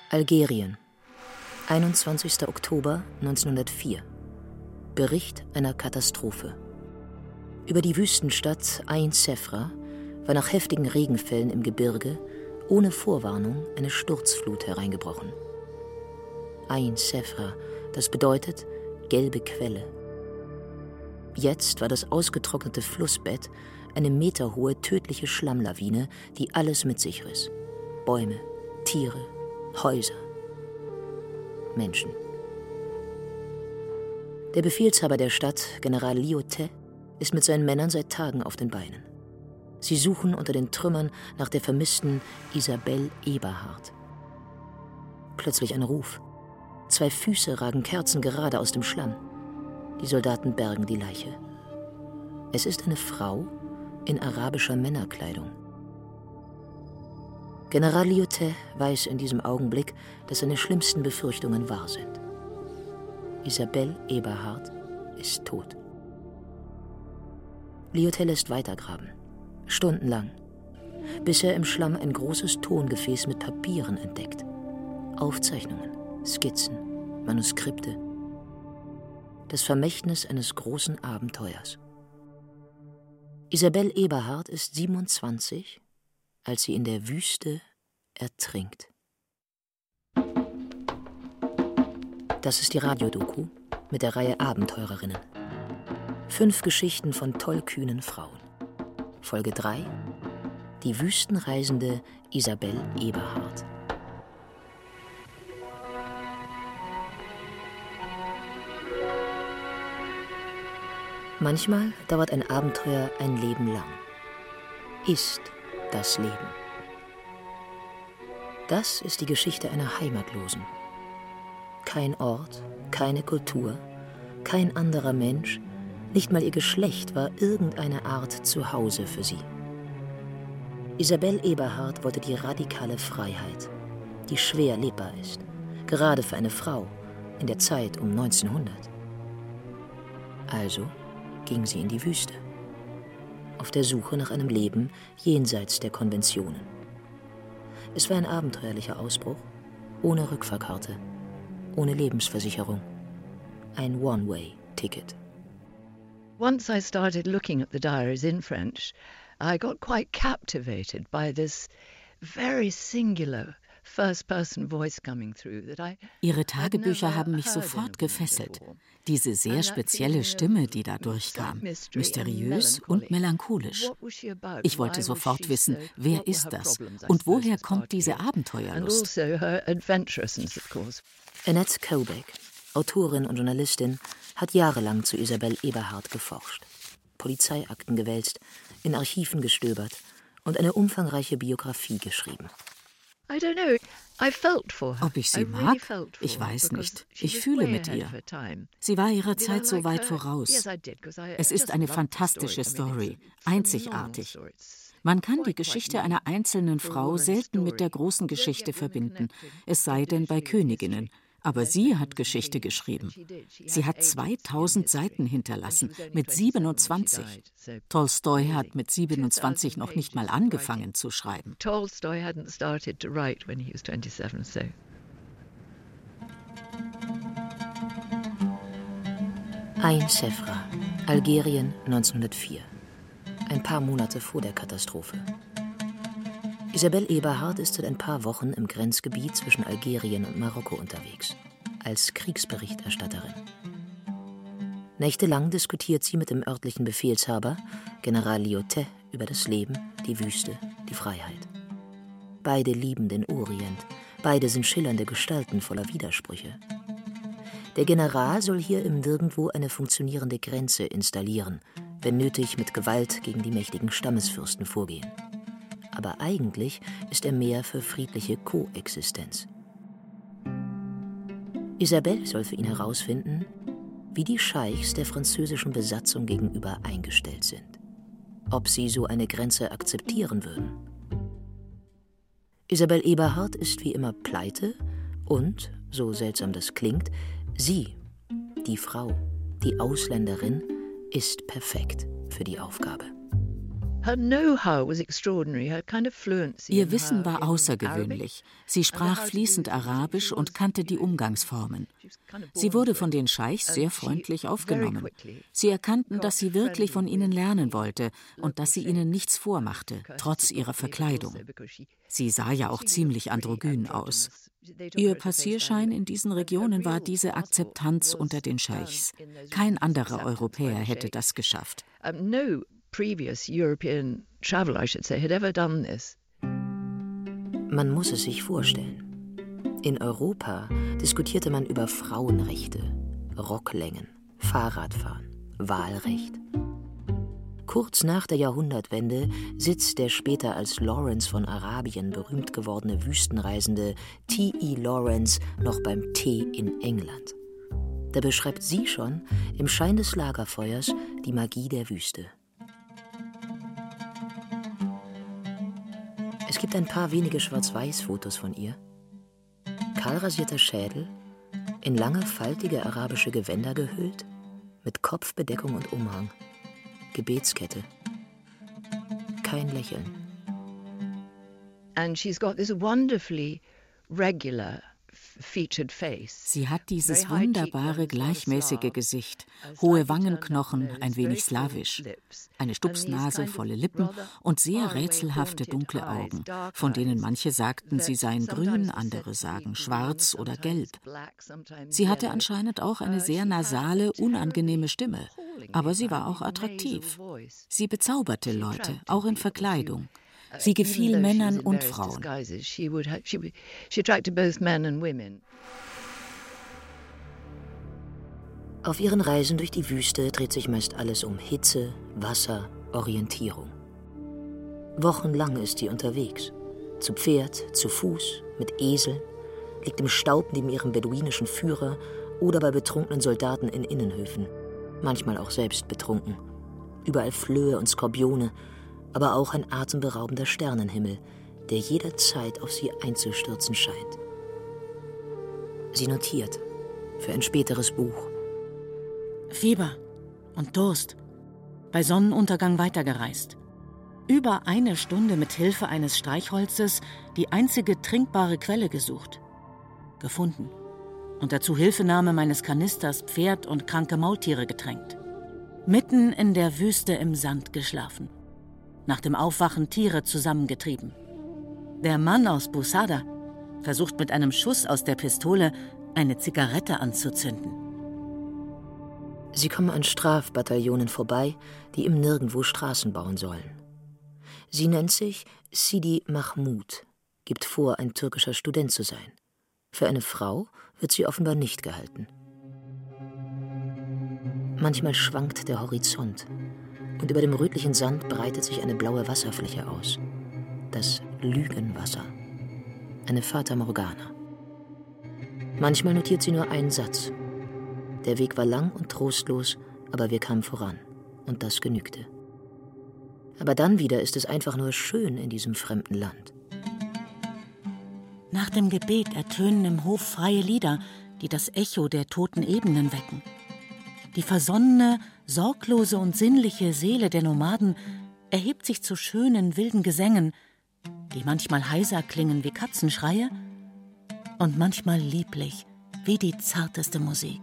Algerien, 21. Oktober 1904. Bericht einer Katastrophe. Über die Wüstenstadt Ain Sefra war nach heftigen Regenfällen im Gebirge ohne Vorwarnung eine Sturzflut hereingebrochen. Ain Sefra, das bedeutet gelbe Quelle. Jetzt war das ausgetrocknete Flussbett eine meterhohe tödliche Schlammlawine, die alles mit sich riss. Bäume, Tiere, Häuser, Menschen. Der Befehlshaber der Stadt, General Lyautey, ist mit seinen Männern seit Tagen auf den Beinen. Sie suchen unter den Trümmern nach der vermissten Isabelle Eberhard. Plötzlich ein Ruf. 2 Füße ragen kerzengerade aus dem Schlamm. Die Soldaten bergen die Leiche. Es ist eine Frau in arabischer Männerkleidung. General Lyautey weiß in diesem Augenblick, dass seine schlimmsten Befürchtungen wahr sind. Isabelle Eberhard ist tot. Lyautey lässt weitergraben, stundenlang, bis er im Schlamm ein großes Tongefäß mit Papieren entdeckt. Aufzeichnungen, Skizzen, Manuskripte. Das Vermächtnis eines großen Abenteuers. Isabelle Eberhard ist 27, als sie in der Wüste ertrinkt. Das ist die Radiodoku mit der Reihe Abenteurerinnen. 5 Geschichten von tollkühnen Frauen. Folge 3: Die wüstenreisende Isabelle Eberhard. Manchmal dauert ein Abenteuer ein Leben lang. Ist das Leben. Das ist die Geschichte einer Heimatlosen. Kein Ort, keine Kultur, kein anderer Mensch, nicht mal ihr Geschlecht war irgendeine Art Zuhause für sie. Isabelle Eberhard wollte die radikale Freiheit, die schwer lebbar ist, gerade für eine Frau in der Zeit um 1900. Also ging sie in die Wüste, auf der Suche nach einem Leben jenseits der Konventionen. Es war ein abenteuerlicher Ausbruch, ohne Rückfahrkarte, ohne Lebensversicherung, ein One-Way-Ticket. Once I started looking at the diaries in French, I got quite captivated by this very singular first-person voice coming through that I Ihre Tagebücher haben mich sofort gefesselt. Diese sehr spezielle Stimme, die da durchkam, mysteriös und melancholisch. Ich wollte sofort wissen, wer ist das und woher kommt diese Abenteuerlust? Annette Koubeck, Autorin und Journalistin, hat jahrelang zu Isabelle Eberhard geforscht, Polizeiakten gewälzt, in Archiven gestöbert und eine umfangreiche Biografie geschrieben. Ob ich sie mag? Ich weiß nicht. Ich fühle mit ihr. Sie war ihrer Zeit so weit voraus. Es ist eine fantastische Story, einzigartig. Man kann die Geschichte einer einzelnen Frau selten mit der großen Geschichte verbinden, es sei denn bei Königinnen. Aber sie hat Geschichte geschrieben. Sie hat 2000 Seiten hinterlassen, mit 27. Tolstoi hat mit 27 noch nicht mal angefangen zu schreiben. Ain Sefra, Algerien 1904. Ein paar Monate vor der Katastrophe. Isabelle Eberhard ist seit ein paar Wochen im Grenzgebiet zwischen Algerien und Marokko unterwegs, als Kriegsberichterstatterin. Nächtelang diskutiert sie mit dem örtlichen Befehlshaber, General Lyautey, über das Leben, die Wüste, die Freiheit. Beide lieben den Orient, beide sind schillernde Gestalten voller Widersprüche. Der General soll hier im Nirgendwo eine funktionierende Grenze installieren, wenn nötig mit Gewalt gegen die mächtigen Stammesfürsten vorgehen. Aber eigentlich ist er mehr für friedliche Koexistenz. Isabelle soll für ihn herausfinden, wie die Scheichs der französischen Besatzung gegenüber eingestellt sind. Ob sie so eine Grenze akzeptieren würden. Isabelle Eberhard ist wie immer pleite und, so seltsam das klingt, sie, die Frau, die Ausländerin, ist perfekt für die Aufgabe. Ihr Wissen war außergewöhnlich. Sie sprach fließend Arabisch und kannte die Umgangsformen. Sie wurde von den Scheichs sehr freundlich aufgenommen. Sie erkannten, dass sie wirklich von ihnen lernen wollte und dass sie ihnen nichts vormachte, trotz ihrer Verkleidung. Sie sah ja auch ziemlich androgyn aus. Ihr Passierschein in diesen Regionen war diese Akzeptanz unter den Scheichs. Kein anderer Europäer hätte das geschafft. Man muss es sich vorstellen. In Europa diskutierte man über Frauenrechte, Rocklängen, Fahrradfahren, Wahlrecht. Kurz nach der Jahrhundertwende sitzt der später als Lawrence von Arabien berühmt gewordene Wüstenreisende T.E. Lawrence noch beim Tee in England. Da beschreibt sie schon im Schein des Lagerfeuers die Magie der Wüste. Es gibt ein paar wenige Schwarz-Weiß-Fotos von ihr. Kahlrasierter Schädel, in lange, faltige arabische Gewänder gehüllt, mit Kopfbedeckung und Umhang. Gebetskette. Kein Lächeln. And she's got this wonderfully regular featured face. Sie hat dieses wunderbare, gleichmäßige Gesicht, hohe Wangenknochen, ein wenig slawisch, eine Stupsnase, volle Lippen und sehr rätselhafte dunkle Augen, von denen manche sagten, sie seien grün, andere sagen schwarz oder gelb. Sie hatte anscheinend auch eine sehr nasale, unangenehme Stimme, aber sie war auch attraktiv. Sie bezauberte Leute, auch in Verkleidung. Sie gefiel Männern und Frauen. Auf ihren Reisen durch die Wüste dreht sich meist alles um Hitze, Wasser, Orientierung. Wochenlang ist sie unterwegs. Zu Pferd, zu Fuß, mit Eseln, liegt im Staub neben ihrem beduinischen Führer oder bei betrunkenen Soldaten in Innenhöfen. Manchmal auch selbst betrunken. Überall Flöhe und Skorpione, aber auch ein atemberaubender Sternenhimmel, der jederzeit auf sie einzustürzen scheint. Sie notiert für ein späteres Buch. Fieber und Durst. Bei Sonnenuntergang weitergereist. Über eine Stunde mit Hilfe eines Streichholzes die einzige trinkbare Quelle gesucht. Gefunden. Unter Zuhilfenahme meines Kanisters Pferd und kranke Maultiere getränkt. Mitten in der Wüste im Sand geschlafen. Nach dem Aufwachen Tiere zusammengetrieben. Der Mann aus Busada versucht mit einem Schuss aus der Pistole eine Zigarette anzuzünden. Sie kommen an Strafbataillonen vorbei, die im Nirgendwo Straßen bauen sollen. Sie nennt sich Sidi Mahmud, gibt vor, ein türkischer Student zu sein. Für eine Frau wird sie offenbar nicht gehalten. Manchmal schwankt der Horizont und über dem rötlichen Sand breitet sich eine blaue Wasserfläche aus. Das Lügenwasser. Eine Fata Morgana. Manchmal notiert sie nur einen Satz. Der Weg war lang und trostlos, aber wir kamen voran. Und das genügte. Aber dann wieder ist es einfach nur schön in diesem fremden Land. Nach dem Gebet ertönen im Hof freie Lieder, die das Echo der toten Ebenen wecken. Die versonnene, sorglose und sinnliche Seele der Nomaden erhebt sich zu schönen, wilden Gesängen, die manchmal heiser klingen wie Katzenschreie und manchmal lieblich wie die zarteste Musik.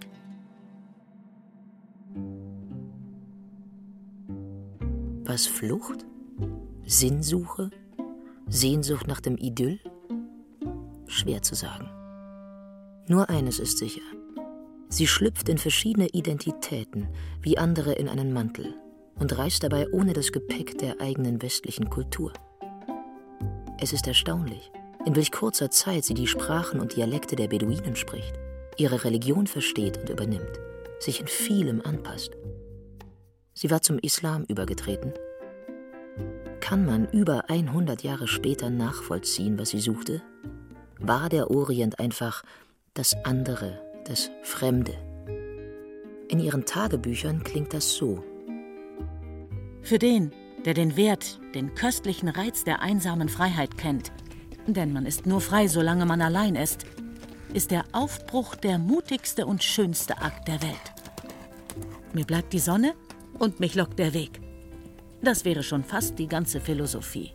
Was Flucht? Sinnsuche? Sehnsucht nach dem Idyll? Schwer zu sagen. Nur eines ist sicher. Sie schlüpft in verschiedene Identitäten, wie andere in einen Mantel, und reist dabei ohne das Gepäck der eigenen westlichen Kultur. Es ist erstaunlich, in welch kurzer Zeit sie die Sprachen und Dialekte der Beduinen spricht, ihre Religion versteht und übernimmt, sich in vielem anpasst. Sie war zum Islam übergetreten. Kann man über 100 Jahre später nachvollziehen, was sie suchte? War der Orient einfach das andere, das Fremde? In ihren Tagebüchern klingt das so. Für den, der den Wert, den köstlichen Reiz der einsamen Freiheit kennt, denn man ist nur frei, solange man allein ist der Aufbruch der mutigste und schönste Akt der Welt. Mir bleibt die Sonne und mich lockt der Weg. Das wäre schon fast die ganze Philosophie.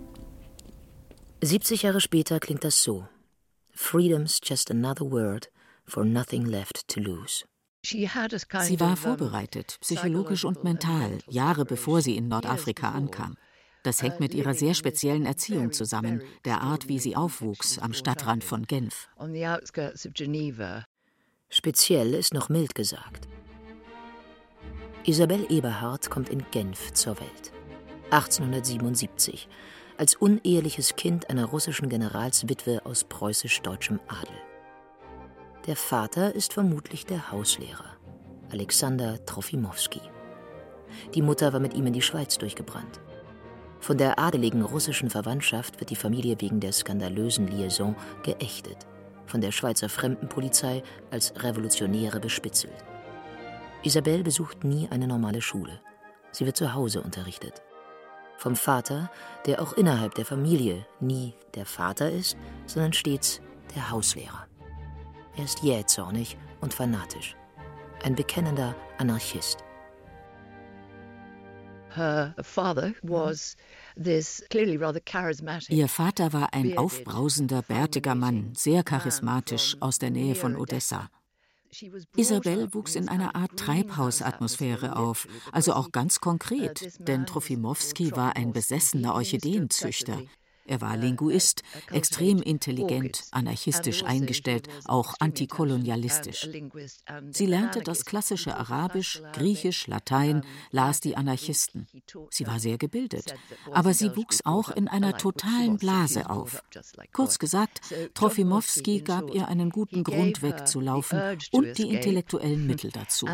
70 Jahre später klingt das so: Freedom's just another word for nothing left to lose. Sie war vorbereitet, psychologisch und mental, Jahre bevor sie in Nordafrika ankam. Das hängt mit ihrer sehr speziellen Erziehung zusammen, der Art, wie sie aufwuchs, am Stadtrand von Genf. Speziell ist noch mild gesagt. Isabelle Eberhard kommt in Genf zur Welt. 1877, als uneheliches Kind einer russischen Generalswitwe aus preußisch-deutschem Adel. Der Vater ist vermutlich der Hauslehrer, Alexander Trofimowski. Die Mutter war mit ihm in die Schweiz durchgebrannt. Von der adeligen russischen Verwandtschaft wird die Familie wegen der skandalösen Liaison geächtet, von der Schweizer Fremdenpolizei als Revolutionäre bespitzelt. Isabelle besucht nie eine normale Schule. Sie wird zu Hause unterrichtet. Vom Vater, der auch innerhalb der Familie nie der Vater ist, sondern stets der Hauslehrer. Er ist jähzornig und fanatisch. Ein bekennender Anarchist. Ihr Vater war ein aufbrausender, bärtiger Mann, sehr charismatisch, aus der Nähe von Odessa. Isabelle wuchs in einer Art Treibhausatmosphäre auf, also auch ganz konkret, denn Trofimowski war ein besessener Orchideenzüchter. Er war Linguist, extrem intelligent, anarchistisch eingestellt, auch antikolonialistisch. Sie lernte das klassische Arabisch, Griechisch, Latein, las die Anarchisten. Sie war sehr gebildet, aber sie wuchs auch in einer totalen Blase auf. Kurz gesagt, Trofimowski gab ihr einen guten Grund wegzulaufen und die intellektuellen Mittel dazu.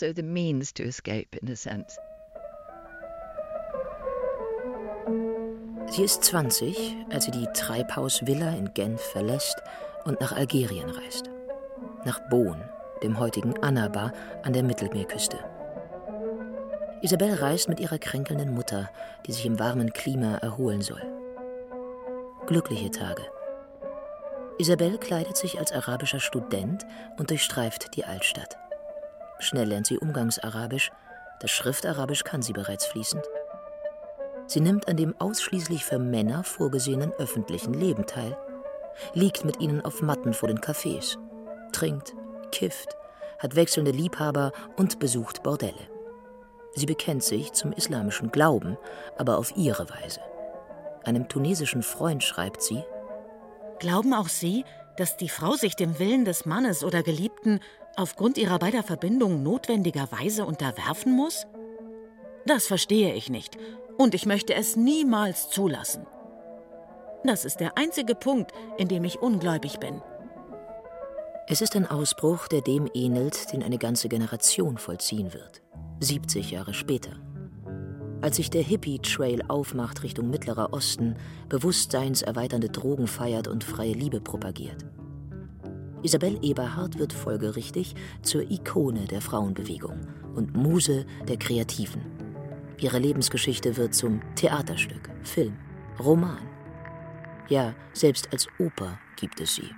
Sie ist 20, als sie die Treibhausvilla in Genf verlässt und nach Algerien reist. Nach Beaune, dem heutigen Annaba an der Mittelmeerküste. Isabelle reist mit ihrer kränkelnden Mutter, die sich im warmen Klima erholen soll. Glückliche Tage. Isabelle kleidet sich als arabischer Student und durchstreift die Altstadt. Schnell lernt sie Umgangsarabisch, das Schriftarabisch kann sie bereits fließend. Sie nimmt an dem ausschließlich für Männer vorgesehenen öffentlichen Leben teil, liegt mit ihnen auf Matten vor den Cafés, trinkt, kifft, hat wechselnde Liebhaber und besucht Bordelle. Sie bekennt sich zum islamischen Glauben, aber auf ihre Weise. Einem tunesischen Freund schreibt sie: Glauben auch Sie, dass die Frau sich dem Willen des Mannes oder Geliebten aufgrund ihrer beider Verbindung notwendigerweise unterwerfen muss? Das verstehe ich nicht. Und ich möchte es niemals zulassen. Das ist der einzige Punkt, in dem ich ungläubig bin. Es ist ein Ausbruch, der dem ähnelt, den eine ganze Generation vollziehen wird. 70 Jahre später. Als sich der Hippie-Trail aufmacht Richtung Mittlerer Osten, bewusstseinserweiternde Drogen feiert und freie Liebe propagiert. Isabelle Eberhard wird folgerichtig zur Ikone der Frauenbewegung und Muse der Kreativen. Ihre Lebensgeschichte wird zum Theaterstück, Film, Roman. Ja, selbst als Oper gibt es sie.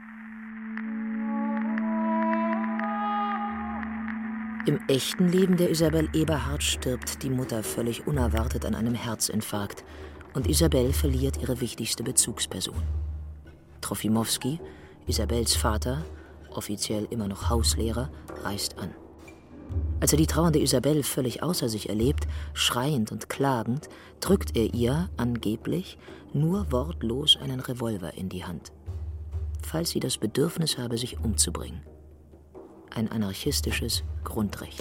Im echten Leben der Isabelle Eberhard stirbt die Mutter völlig unerwartet an einem Herzinfarkt und Isabelle verliert ihre wichtigste Bezugsperson. Trofimowski, Isabelles Vater, offiziell immer noch Hauslehrer, reist an. Als er die trauernde Isabelle völlig außer sich erlebt, schreiend und klagend, drückt er ihr, angeblich, nur wortlos einen Revolver in die Hand. Falls sie das Bedürfnis habe, sich umzubringen. Ein anarchistisches Grundrecht.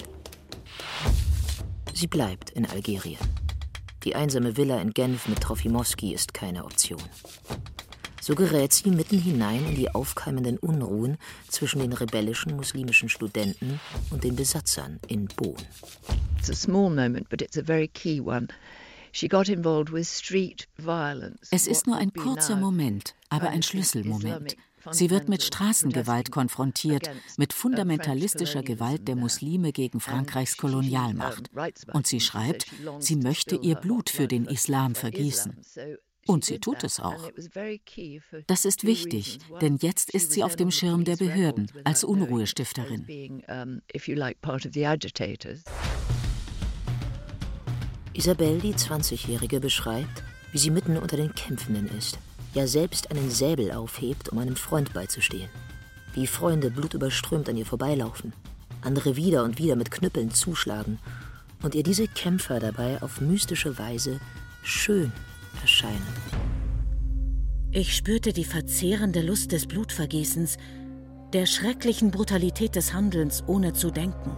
Sie bleibt in Algerien. Die einsame Villa in Genf mit Trofimowski ist keine Option. So gerät sie mitten hinein in die aufkeimenden Unruhen zwischen den rebellischen muslimischen Studenten und den Besatzern in Beaune. It's a small moment, but it's a very key one. She got involved with street violence. Es ist nur ein kurzer Moment, aber ein Schlüsselmoment. Sie wird mit Straßengewalt konfrontiert, mit fundamentalistischer Gewalt der Muslime gegen Frankreichs Kolonialmacht. Und sie schreibt, sie möchte ihr Blut für den Islam vergießen. Und sie tut es auch. Das ist wichtig, denn jetzt ist sie auf dem Schirm der Behörden als Unruhestifterin. Isabelle, die 20-Jährige, beschreibt, wie sie mitten unter den Kämpfenden ist, ja selbst einen Säbel aufhebt, um einem Freund beizustehen. Wie Freunde blutüberströmt an ihr vorbeilaufen, andere wieder und wieder mit Knüppeln zuschlagen und ihr diese Kämpfer dabei auf mystische Weise schön erscheinen. Ich spürte die verzehrende Lust des Blutvergießens, der schrecklichen Brutalität des Handelns, ohne zu denken.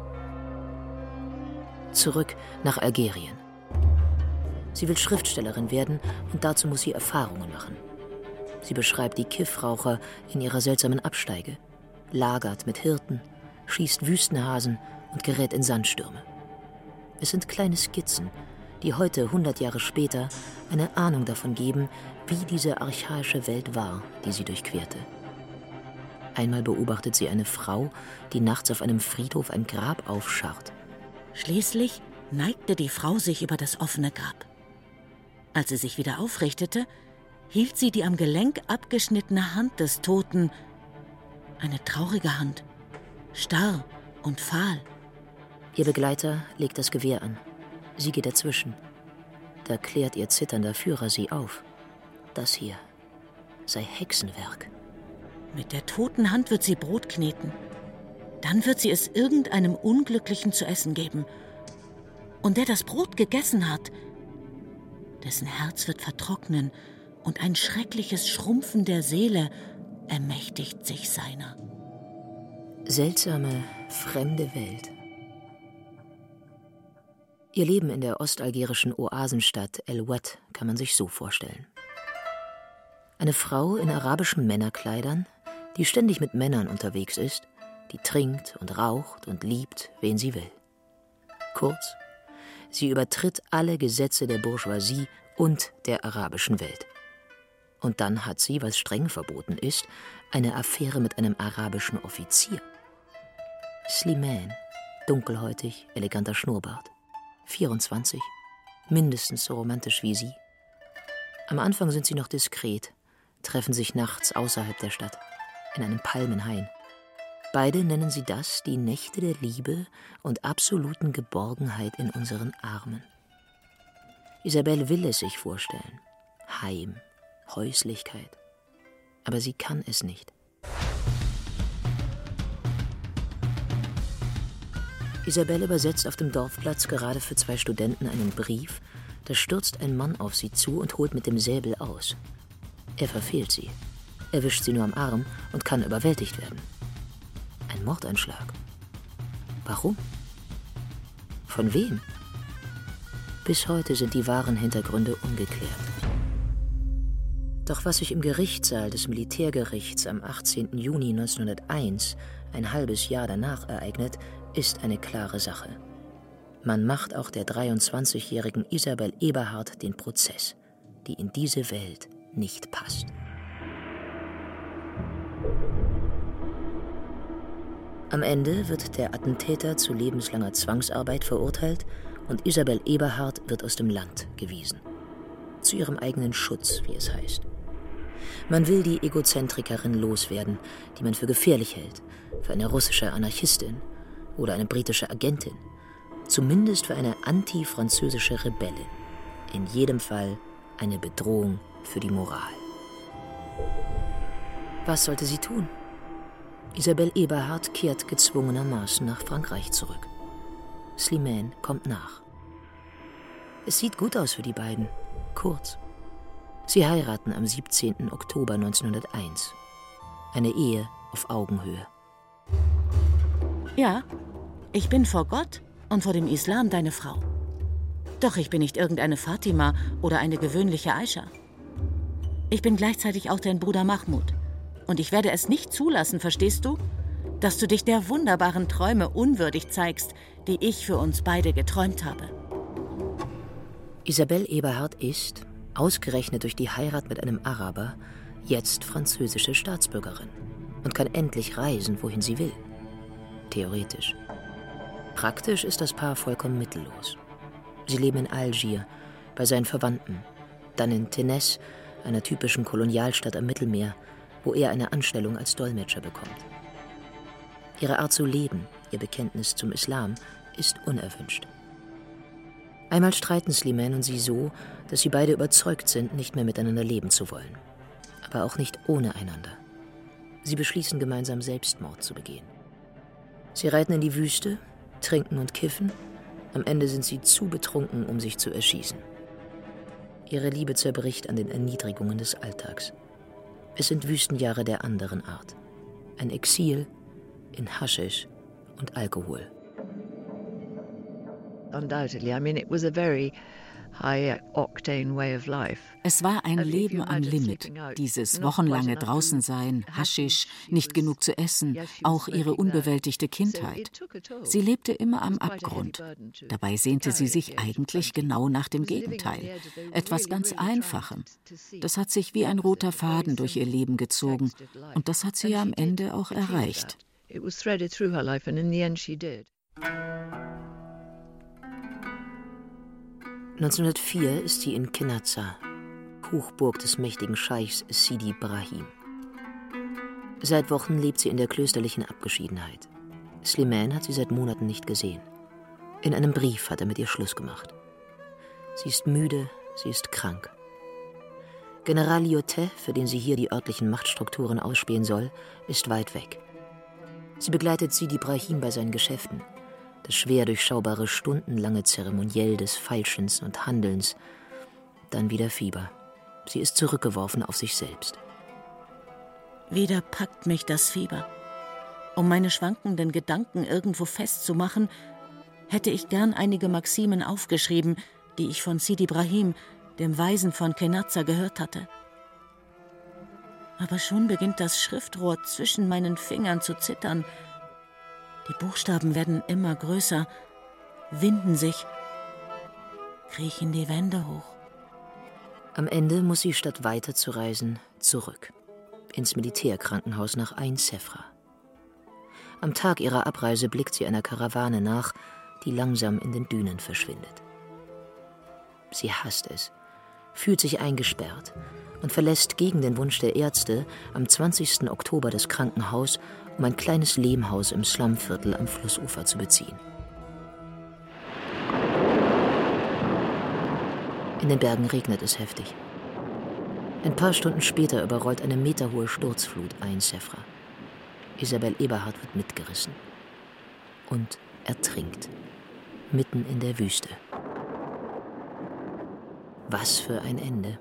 Zurück nach Algerien. Sie will Schriftstellerin werden und dazu muss sie Erfahrungen machen. Sie beschreibt die Kiffraucher in ihrer seltsamen Absteige, lagert mit Hirten, schießt Wüstenhasen und gerät in Sandstürme. Es sind kleine Skizzen, die heute, 100 Jahre später, eine Ahnung davon geben, wie diese archaische Welt war, die sie durchquerte. Einmal beobachtet sie eine Frau, die nachts auf einem Friedhof ein Grab aufscharrt. Schließlich neigte die Frau sich über das offene Grab. Als sie sich wieder aufrichtete, hielt sie die am Gelenk abgeschnittene Hand des Toten, eine traurige Hand, starr und fahl. Ihr Begleiter legt das Gewehr an. Sie geht dazwischen. Da klärt ihr zitternder Führer sie auf. Das hier sei Hexenwerk. Mit der toten Hand wird sie Brot kneten. Dann wird sie es irgendeinem Unglücklichen zu essen geben. Und der das Brot gegessen hat, dessen Herz wird vertrocknen und ein schreckliches Schrumpfen der Seele ermächtigt sich seiner. Seltsame, fremde Welt. Ihr Leben in der ostalgerischen Oasenstadt El Oued kann man sich so vorstellen. Eine Frau in arabischen Männerkleidern, die ständig mit Männern unterwegs ist, die trinkt und raucht und liebt, wen sie will. Kurz, sie übertritt alle Gesetze der Bourgeoisie und der arabischen Welt. Und dann hat sie, was streng verboten ist, eine Affäre mit einem arabischen Offizier. Slimane, dunkelhäutig, eleganter Schnurrbart, 24, mindestens so romantisch wie sie. Am Anfang sind sie noch diskret, treffen sich nachts außerhalb der Stadt, in einem Palmenhain. Beide nennen sie das die Nächte der Liebe und absoluten Geborgenheit in unseren Armen. Isabelle will es sich vorstellen. Heim, Häuslichkeit. Aber sie kann es nicht. Isabelle übersetzt auf dem Dorfplatz gerade für 2 Studenten einen Brief. Da stürzt ein Mann auf sie zu und holt mit dem Säbel aus. Er verfehlt sie, erwischt sie nur am Arm und kann überwältigt werden. Ein Mordeinschlag. Warum? Von wem? Bis heute sind die wahren Hintergründe ungeklärt. Doch was sich im Gerichtssaal des Militärgerichts am 18. Juni 1901, ein halbes Jahr danach, ereignet, ist eine klare Sache. Man macht auch der 23-jährigen Isabelle Eberhardt den Prozess, die in diese Welt nicht passt. Am Ende wird der Attentäter zu lebenslanger Zwangsarbeit verurteilt und Isabelle Eberhardt wird aus dem Land gewiesen. Zu ihrem eigenen Schutz, wie es heißt. Man will die Egozentrikerin loswerden, die man für gefährlich hält, für eine russische Anarchistin oder eine britische Agentin, zumindest für eine anti-französische Rebellin. In jedem Fall eine Bedrohung für die Moral. Was sollte sie tun? Isabelle Eberhardt kehrt gezwungenermaßen nach Frankreich zurück. Slimane kommt nach. Es sieht gut aus für die beiden. Kurz. Sie heiraten am 17. Oktober 1901. Eine Ehe auf Augenhöhe. Ja, ich bin vor Gott und vor dem Islam deine Frau. Doch ich bin nicht irgendeine Fatima oder eine gewöhnliche Aisha. Ich bin gleichzeitig auch dein Bruder Mahmoud. Und ich werde es nicht zulassen, verstehst du? Dass du dich der wunderbaren Träume unwürdig zeigst, die ich für uns beide geträumt habe. Isabelle Eberhardt ist, ausgerechnet durch die Heirat mit einem Araber, jetzt französische Staatsbürgerin und kann endlich reisen, wohin sie will. Theoretisch. Praktisch ist das Paar vollkommen mittellos. Sie leben in Algier, bei seinen Verwandten, dann in Ténès, einer typischen Kolonialstadt am Mittelmeer, wo er eine Anstellung als Dolmetscher bekommt. Ihre Art zu leben, ihr Bekenntnis zum Islam, ist unerwünscht. Einmal streiten Slimane und sie so, dass sie beide überzeugt sind, nicht mehr miteinander leben zu wollen. Aber auch nicht ohne einander. Sie beschließen gemeinsam Selbstmord zu begehen. Sie reiten in die Wüste, trinken und kiffen. Am Ende sind sie zu betrunken, um sich zu erschießen. Ihre Liebe zerbricht an den Erniedrigungen des Alltags. Es sind Wüstenjahre der anderen Art. Ein Exil in Haschisch und Alkohol. Undoubtedly, I mean, it was a very high-octane way of life. Es war ein Leben am Limit, dieses wochenlange Draußensein, Haschisch, nicht genug zu essen, auch ihre unbewältigte Kindheit. Sie lebte immer am Abgrund. Dabei sehnte sie sich eigentlich genau nach dem Gegenteil, etwas ganz Einfachem. Das hat sich wie ein roter Faden durch ihr Leben gezogen und das hat sie ja am Ende auch erreicht. It was threaded through her life and in the end she did. 1904 ist sie in Kenazza, Hochburg des mächtigen Scheichs Sidi Brahim. Seit Wochen lebt sie in der klösterlichen Abgeschiedenheit. Slimane hat sie seit Monaten nicht gesehen. In einem Brief hat er mit ihr Schluss gemacht. Sie ist müde, sie ist krank. General Lyotet, für den sie hier die örtlichen Machtstrukturen ausspähen soll, ist weit weg. Sie begleitet Sidi Brahim bei seinen Geschäften. Das schwer durchschaubare stundenlange Zeremoniell des Feilschens und Handelns. Dann wieder Fieber. Sie ist zurückgeworfen auf sich selbst. Wieder packt mich das Fieber. Um meine schwankenden Gedanken irgendwo festzumachen, hätte ich gern einige Maximen aufgeschrieben, die ich von Sidi Brahim, dem Weisen von Kenazza, gehört hatte. Aber schon beginnt das Schriftrohr zwischen meinen Fingern zu zittern. Die Buchstaben werden immer größer, winden sich, kriechen die Wände hoch. Am Ende muss sie, statt weiterzureisen, zurück. Ins Militärkrankenhaus nach Ain Sefra. Am Tag ihrer Abreise blickt sie einer Karawane nach, die langsam in den Dünen verschwindet. Sie hasst es, fühlt sich eingesperrt und verlässt gegen den Wunsch der Ärzte am 20. Oktober das Krankenhaus, um ein kleines Lehmhaus im Slumviertel am Flussufer zu beziehen. In den Bergen regnet es heftig. Ein paar Stunden später überrollt eine meterhohe Sturzflut Ain Sefra. Isabel Eberhard wird mitgerissen und ertrinkt, mitten in der Wüste. Was für ein Ende.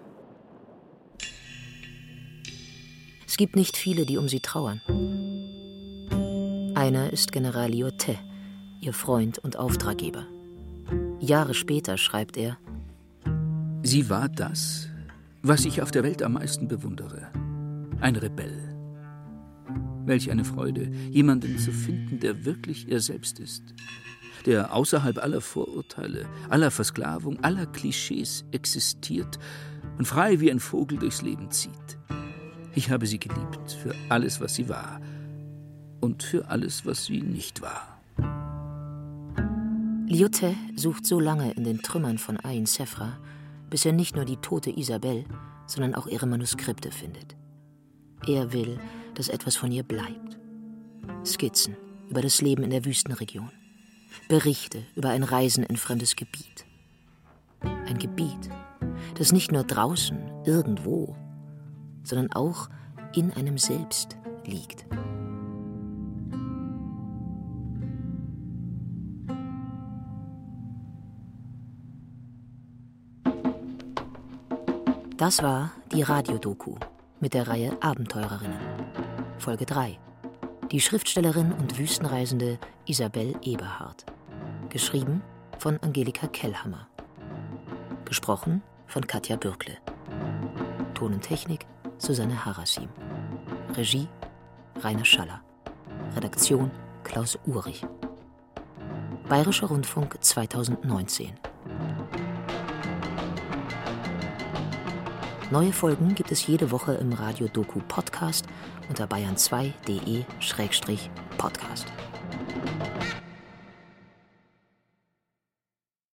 Es gibt nicht viele, die um sie trauern. Einer ist General Lyotet, ihr Freund und Auftraggeber. Jahre später schreibt er: Sie war das, was ich auf der Welt am meisten bewundere. Ein Rebell. Welch eine Freude, jemanden zu finden, der wirklich er selbst ist. Der außerhalb aller Vorurteile, aller Versklavung, aller Klischees existiert und frei wie ein Vogel durchs Leben zieht. Ich habe sie geliebt für alles, was sie war und für alles, was sie nicht war. Lyotet sucht so lange in den Trümmern von Ain Sefra, bis er nicht nur die tote Isabel, sondern auch ihre Manuskripte findet. Er will, dass etwas von ihr bleibt. Skizzen über das Leben in der Wüstenregion. Berichte über ein Reisen in fremdes Gebiet. Ein Gebiet, das nicht nur draußen, irgendwo, sondern auch in einem selbst liegt. Das war die Radiodoku mit der Reihe Abenteurerinnen. Folge 3. Die Schriftstellerin und Wüstenreisende Isabel Eberhard. Geschrieben von Angelika Kellhammer. Gesprochen von Katja Bürkle. Ton und Technik Susanne Harasim. Regie Rainer Schaller. Redaktion Klaus Uhrich. Bayerischer Rundfunk 2019. Neue Folgen gibt es jede Woche im Radio-Doku-Podcast unter bayern2.de/podcast.